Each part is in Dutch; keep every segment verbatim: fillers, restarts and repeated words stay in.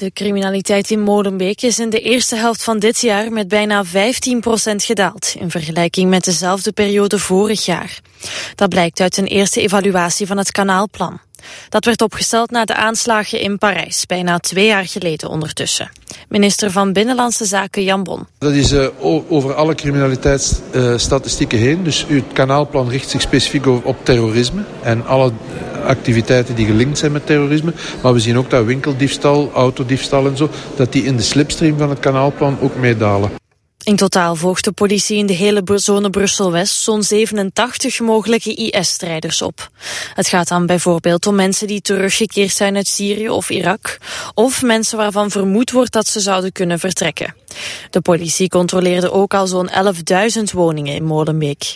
De criminaliteit in Molenbeek is in de eerste helft van dit jaar met bijna vijftien procent gedaald in vergelijking met dezelfde periode vorig jaar. Dat blijkt uit een eerste evaluatie van het Kanaalplan. Dat werd opgesteld na de aanslagen in Parijs, bijna twee jaar geleden ondertussen. Minister van Binnenlandse Zaken Jan Bon. Dat is uh, over alle criminaliteitsstatistieken uh, heen. Dus het Kanaalplan richt zich specifiek op terrorisme en alle activiteiten die gelinkt zijn met terrorisme. Maar we zien ook dat winkeldiefstal, autodiefstal en zo, dat die in de slipstream van het Kanaalplan ook meedalen. In totaal volgt de politie in de hele zone Brussel-West zo'n zevenentachtig mogelijke I S-strijders op. Het gaat dan bijvoorbeeld om mensen die teruggekeerd zijn uit Syrië of Irak, of mensen waarvan vermoed wordt dat ze zouden kunnen vertrekken. De politie controleerde ook al zo'n elfduizend woningen in Molenbeek.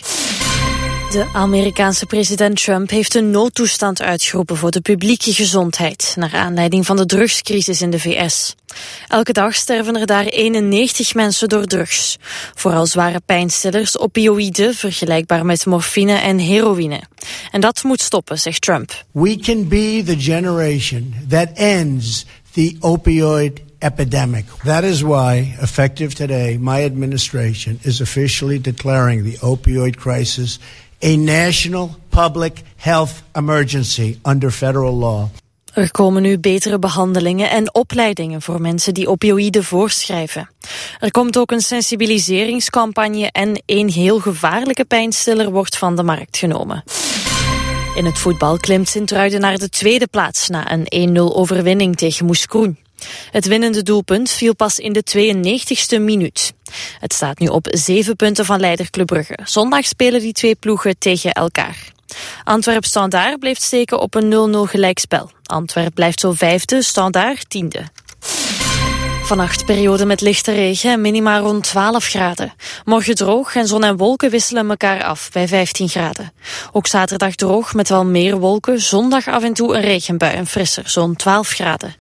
De Amerikaanse president Trump heeft een noodtoestand uitgeroepen voor de publieke gezondheid, naar aanleiding van de drugscrisis in de V S. Elke dag sterven er daar eenennegentig mensen door drugs. Vooral zware pijnstillers, opioïden, vergelijkbaar met morfine en heroïne. En dat moet stoppen, zegt Trump. We can be the generation that ends the opioid epidemic. That is why, effective today, my administration is officially declaring the opioid crisis a national public health emergency under federal law. Er komen nu betere behandelingen en opleidingen voor mensen die opioïden voorschrijven. Er komt ook een sensibiliseringscampagne en een heel gevaarlijke pijnstiller wordt van de markt genomen. In het voetbal klimt Sint-Truiden naar de tweede plaats na een één nul overwinning tegen Moeskroen. Het winnende doelpunt viel pas in de tweeënnegentigste minuut. Het staat nu op zeven punten van leider Club Brugge. Zondag spelen die twee ploegen tegen elkaar. Antwerp-Standaard bleef steken op een nul nul gelijkspel. Antwerp blijft zo vijfde, Standaard tiende. Vannacht periode met lichte regen en minima rond twaalf graden. Morgen droog en zon en wolken wisselen elkaar af bij vijftien graden. Ook zaterdag droog met wel meer wolken. Zondag af en toe een regenbui en frisser, zo'n twaalf graden.